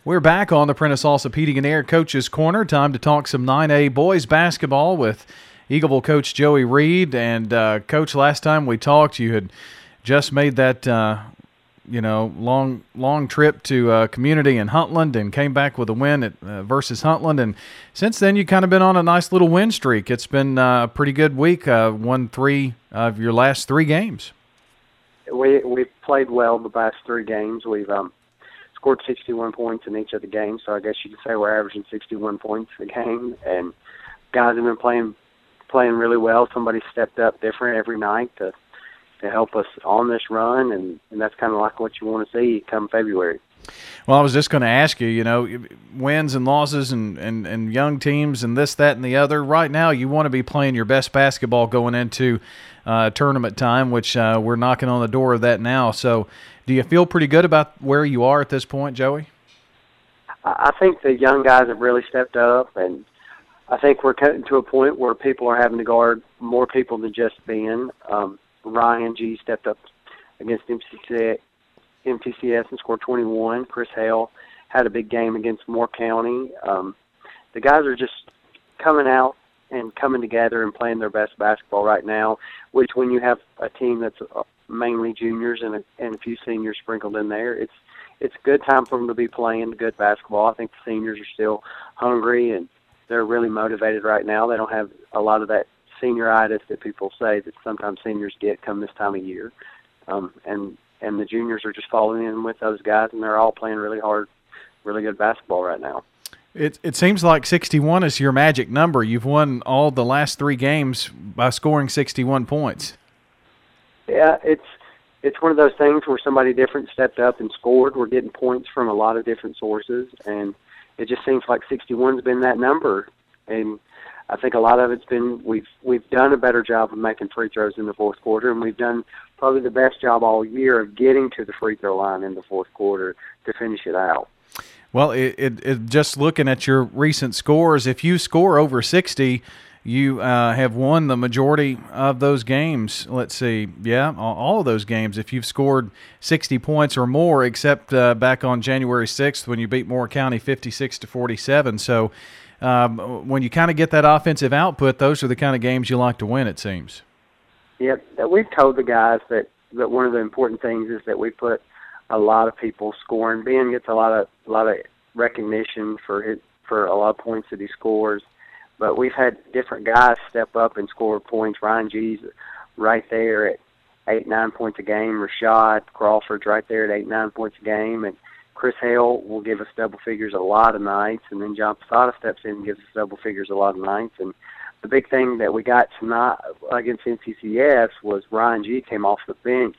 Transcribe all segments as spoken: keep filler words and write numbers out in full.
We're back on the Prentice Orthopedic and Air Coaches Corner. Time to talk some nine A boys basketball with Eagleville coach Joey Reed. And, uh, Coach, last time we talked, you had just made that, uh, you know, long long trip to uh, community in Huntland and came back with a win at, uh, versus Huntland. And since then, you've kind of been on a nice little win streak. It's been uh, a pretty good week. Uh, won three of your last three games. We, we've played well the past three games. We've um, scored sixty-one points in each of the games, so I guess you could say we're averaging sixty-one points a game. And guys have been playing playing really well. Somebody stepped up different every night to to help us on this run, and, and that's kind of like what you want to see come February. Well, I was just going to ask you, you know, wins and losses and, and, and young teams and this, that, and the other. Right now, you want to be playing your best basketball going into uh, tournament time, which uh, we're knocking on the door of that now. So do you feel pretty good about where you are at this point, Joey? I think the young guys have really stepped up, and I think we're getting to a point where people are having to guard more people than just Ben. Um, Ryan G stepped up against M C C, M T C S and scored twenty-one. Chris Hale had a big game against Moore County. Um, the guys are just coming out and coming together and playing their best basketball right now, which when you have a team that's mainly juniors and a, and a few seniors sprinkled in there, it's it's a good time for them to be playing good basketball. I think the seniors are still hungry and they're really motivated right now. They don't have a lot of that senioritis that people say that sometimes seniors get come this time of year. Um, and, and the juniors are just following in with those guys, and they're all playing really hard, really good basketball right now. It it seems like sixty-one is your magic number. You've won all the last three games by scoring sixty-one points. Yeah, it's it's one of those things where somebody different stepped up and scored. We're getting points from a lot of different sources, and it just seems like sixty-one's been that number. And I think a lot of it's been we've we've done a better job of making free throws in the fourth quarter, and we've done probably the best job all year of getting to the free throw line in the fourth quarter to finish it out. Well, it, it, it just looking at your recent scores, if you score over sixty, you uh, have won the majority of those games. Let's see, yeah, all, all of those games. If you've scored sixty points or more, except uh, back on January sixth when you beat Moore County fifty-six to forty-seven. So. Um, when you kind of get that offensive output, those are the kind of games you like to win, it seems. Yep. We've told the guys that, that one of the important things is that we put a lot of people scoring. Ben gets a lot of a lot of recognition for his, for a lot of points that he scores, but we've had different guys step up and score points. Ryan G's right there at eight, nine points a game. Rashad Crawford's right there at eight, nine points a game, and Chris Hale will give us double figures a lot of nights, and then John Posada steps in and gives us double figures a lot of nights. And the big thing that we got tonight against N C C S was Ryan G came off the bench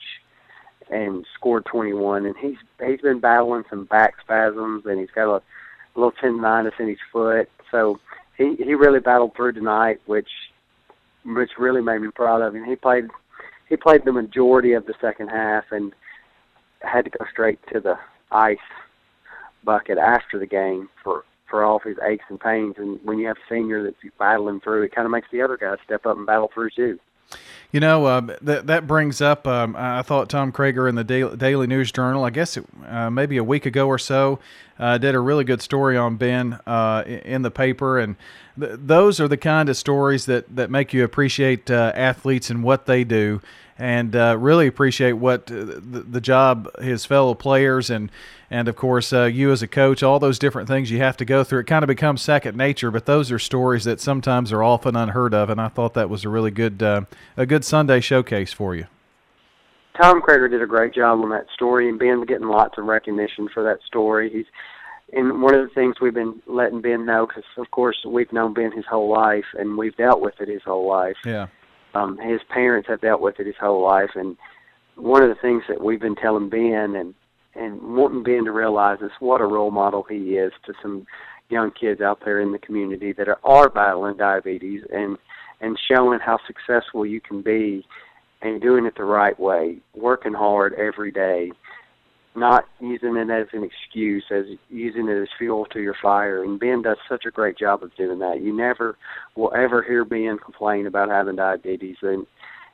and scored twenty-one, and he's he's been battling some back spasms, and he's got a, a little tendonitis in his foot. So he he really battled through tonight, which which really made me proud of him. He played he played the majority of the second half and had to go straight to the ice bucket after the game for, for all of his aches and pains. And when you have a senior that's battling through, it kind of makes the other guys step up and battle through too. You know, uh, that that brings up, um, I thought Tom Krager in the Daily, Daily News Journal, I guess it, uh, maybe a week ago or so, uh, did a really good story on Ben uh, in the paper. And th- those are the kind of stories that, that make you appreciate uh, athletes and what they do, and uh, really appreciate what uh, the, the job his fellow players and, and of course, uh, you as a coach, all those different things you have to go through. It kind of becomes second nature, but those are stories that sometimes are often unheard of, and I thought that was a really good uh, a good Sunday showcase for you. Tom Krager did a great job on that story, and Ben's getting lots of recognition for that story. He's and one of the things we've been letting Ben know, because, of course, we've known Ben his whole life, and we've dealt with it his whole life. Yeah. Um, his parents have dealt with it his whole life, and one of the things that we've been telling Ben and, and wanting Ben to realize is what a role model he is to some young kids out there in the community that are, are battling diabetes, and, and showing how successful you can be and doing it the right way, working hard every day, not using it as an excuse, as using it as fuel to your fire. And Ben does such a great job of doing that. You never will ever hear Ben complain about having diabetes. And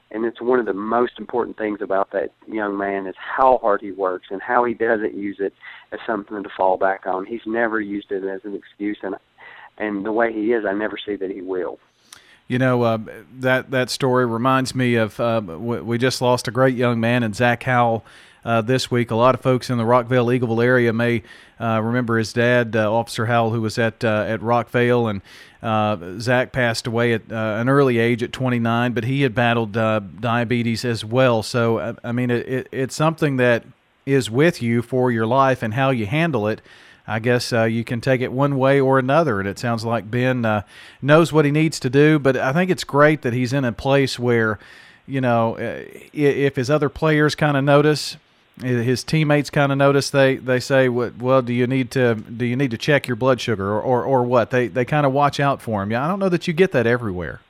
And it's one of the most important things about that young man is how hard he works and how he doesn't use it as something to fall back on. He's never used it as an excuse, and and the way he is, I never see that he will. You know, uh, that that story reminds me of uh, we just lost a great young man in Zach Howell uh, this week. A lot of folks in the Rockvale Eagleville area may uh, remember his dad, uh, Officer Howell, who was at uh, at Rockvale, and uh, Zach passed away at uh, an early age at twenty-nine, but he had battled uh, diabetes as well. So, I, I mean, it, it, it's something that is with you for your life, and how you handle it, I guess uh, you can take it one way or another, and it sounds like Ben uh, knows what he needs to do. But I think it's great that he's in a place where, you know, if his other players kind of notice, his teammates kind of notice, they they say, well, do you need to do you need to check your blood sugar or or, or what? They they kind of watch out for him. Yeah, I don't know that you get that everywhere.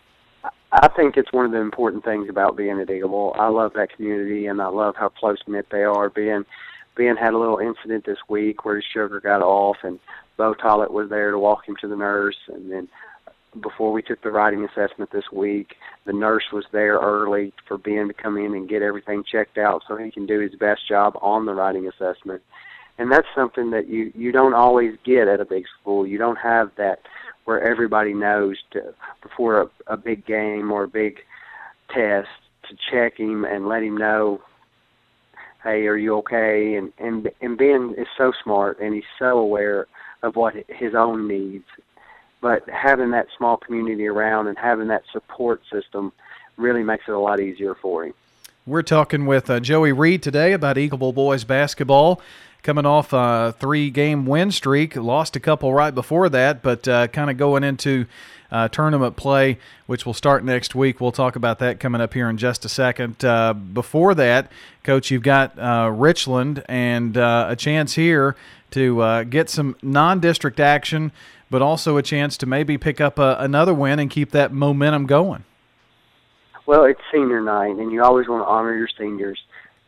I think it's one of the important things about being at Eagleville. I love that community, and I love how close-knit they are. Ben, Ben had a little incident this week where his sugar got off, and Bo Tollett was there to walk him to the nurse. And then before we took the writing assessment this week, the nurse was there early for Ben to come in and get everything checked out so he can do his best job on the writing assessment. And that's something that you, you don't always get at a big school. You don't have that where everybody knows to, before a, a big game or a big test, to check him and let him know, hey, are you okay? And, and, and Ben is so smart, and he's so aware of what his own needs. But having that small community around and having that support system really makes it a lot easier for him. We're talking with uh, Joey Reed today about Eagleville boys basketball, coming off a three-game win streak. Lost a couple right before that, but uh, kind of going into uh, tournament play, which will start next week. We'll talk about that coming up here in just a second. Uh, before that, Coach, you've got uh, Richland and uh, a chance here to uh, get some non-district action, but also a chance to maybe pick up a, another win and keep that momentum going. Well, it's senior night, and you always want to honor your seniors.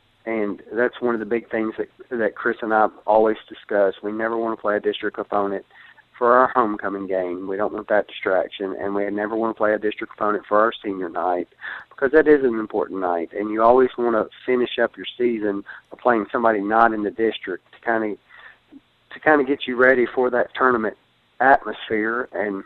And that's one of the big things that that Chris and I always discuss. We never want to play a district opponent for our homecoming game. We don't want that distraction. And we never want to play a district opponent for our senior night, because that is an important night. And you always want to finish up your season by playing somebody not in the district to kind of to kind of get you ready for that tournament atmosphere. And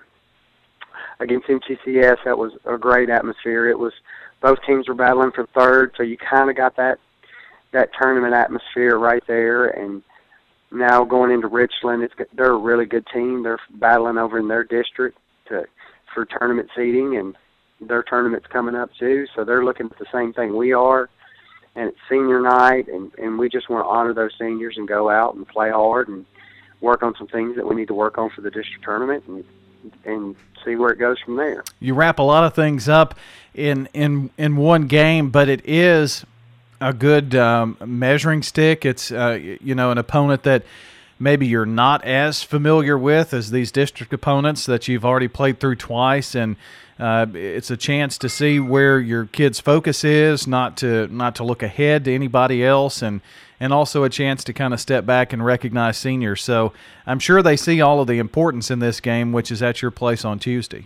against M C C S, that was a great atmosphere. It was both teams were battling for third, so you kind of got that that tournament atmosphere right there. And now going into Richland, it's they're a really good team. They're battling over in their district to for tournament seeding, and their tournament's coming up too. So they're looking at the same thing we are. And it's senior night, and, and we just want to honor those seniors and go out and play hard and work on some things that we need to work on for the district tournament, and and see where it goes from there. You wrap a lot of things up in in in one game, but it is a good um, measuring stick. It's uh, you know, an opponent that maybe you're not as familiar with as these district opponents that you've already played through twice, and uh, it's a chance to see where your kid's focus is, not to not to look ahead to anybody else, and and also a chance to kind of step back and recognize seniors. So I'm sure they see all of the importance in this game, which is at your place on Tuesday.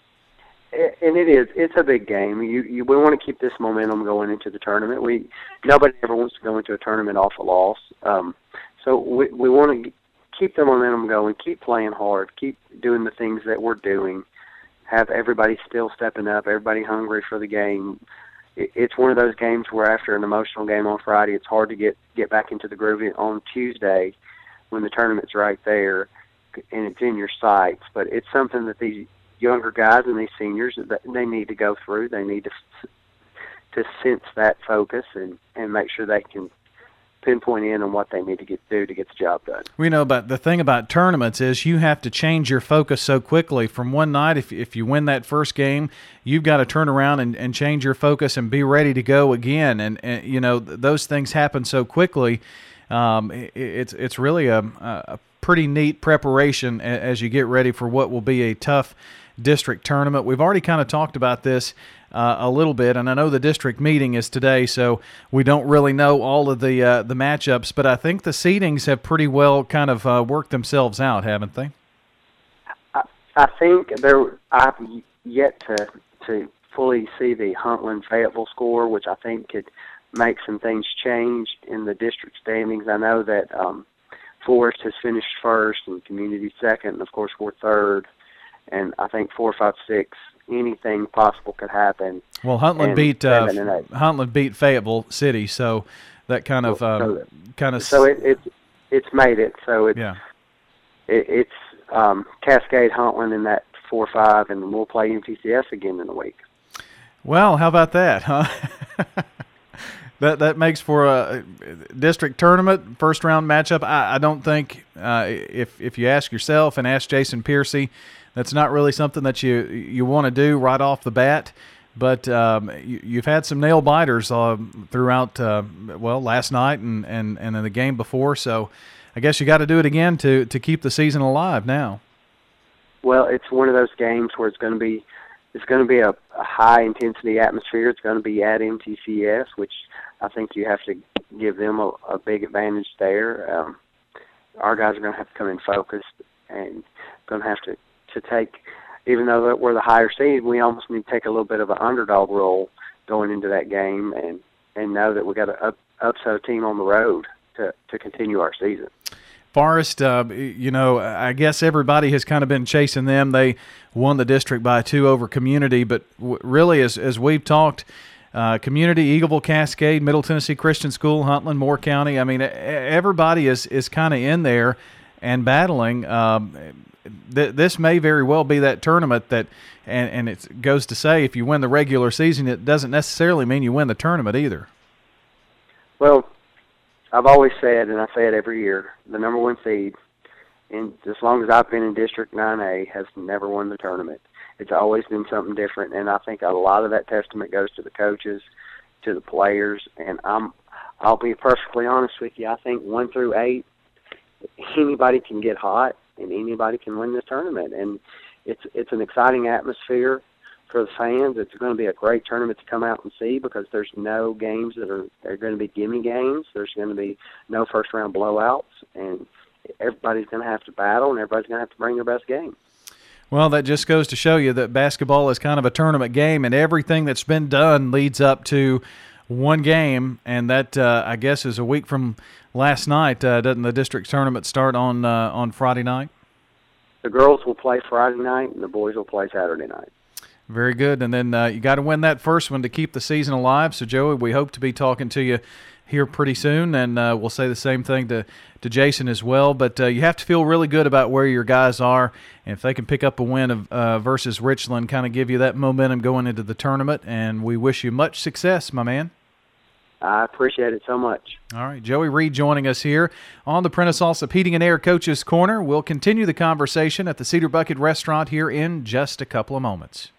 And it is. It's a big game. You, you, we want to keep this momentum going into the tournament. We nobody ever wants to go into a tournament off a loss. Um, so we, we want to keep the momentum going, keep playing hard, keep doing the things that we're doing, have everybody still stepping up, everybody hungry for the game. It, it's one of those games where after an emotional game on Friday, it's hard to get, get back into the groove on Tuesday when the tournament's right there and it's in your sights. But it's something that these younger guys and these seniors, they need to go through. They need to to sense that focus and, and make sure they can pinpoint in on what they need to get do to get the job done. We know, but the thing about tournaments is you have to change your focus so quickly from one night. If if you win that first game, you've got to turn around and, and change your focus and be ready to go again. And, and you know, those things happen so quickly. Um, it, it's it's really a, a pretty neat preparation as you get ready for what will be a tough district tournament. We've already kind of talked about this uh, a little bit, and I know the district meeting is today, so we don't really know all of the uh, the matchups, but I think the seedings have pretty well kind of uh, worked themselves out, haven't they? I, I think there. I've yet to to hopefully see the Huntland-Fayetteville score, which I think could make some things change in the district standings. I know that um, Forest has finished first and Community second, and of course we're third. And I think four, five, six, anything possible could happen. Well, Huntland beat uh, Huntland beat Fayetteville City, so that kind of um, so, kind of so it, it's it's made it. So it's yeah. it, it's um, Cascade, Huntland in that four five, and we'll play M T C S again in a week. Well, how about that, huh? that that makes for a district tournament first round matchup. I, I don't think uh, if if you ask yourself and ask Jason Piercy, that's not really something that you you want to do right off the bat. But um, you, you've had some nail biters uh, throughout, uh, well, last night and, and, and in the game before. So I guess you got to do it again to, to keep the season alive now. Well, it's one of those games where it's going to be it's going to be a, a high intensity atmosphere. It's going to be at M T C S, which I think you have to give them a, a big advantage there. Um, our guys are going to have to come in focused and going to have to, to take. Even though we're the higher seed, we almost need to take a little bit of an underdog role going into that game and, and know that we got to up, upset a team on the road to, to continue our season. Forest, uh, you know, I guess everybody has kind of been chasing them. They won the district by two over Community, but w- really, as as we've talked, uh, Community, Eagleville, Cascade, Middle Tennessee Christian School, Huntland, Moore County. I mean, everybody is is kind of in there and battling. Um, th- this may very well be that tournament that, and, and it goes to say, if you win the regular season, it doesn't necessarily mean you win the tournament either. Well, I've always said, and I say it every year, the number one seed, and as long as I've been in District nine A, has never won the tournament. It's always been something different, and I think a lot of that testament goes to the coaches, to the players, and I'm, I'll be perfectly honest with you. I think one through eight, anybody can get hot, and anybody can win this tournament, and it's it's an exciting atmosphere for the fans. It's going to be a great tournament to come out and see because there's no games that are they're going to be gimme games. There's going to be no first round blowouts, and everybody's going to have to battle, and everybody's going to have to bring their best game. Well, that just goes to show you that basketball is kind of a tournament game, and everything that's been done leads up to one game, and that uh, I guess is a week from last night. Uh, doesn't the district tournament start on uh, on Friday night? The girls will play Friday night, and the boys will play Saturday night. Very good. And then uh, you got to win that first one to keep the season alive. So, Joey, we hope to be talking to you here pretty soon, and uh, we'll say the same thing to, to Jason as well. But uh, you have to feel really good about where your guys are, and if they can pick up a win of, uh, versus Richland, kind of give you that momentum going into the tournament, and we wish you much success, my man. I appreciate it so much. All right, Joey Reed joining us here on the Prentice Allsup Heating and Air Coaches Corner. We'll continue the conversation at the Cedar Bucket Restaurant here in just a couple of moments.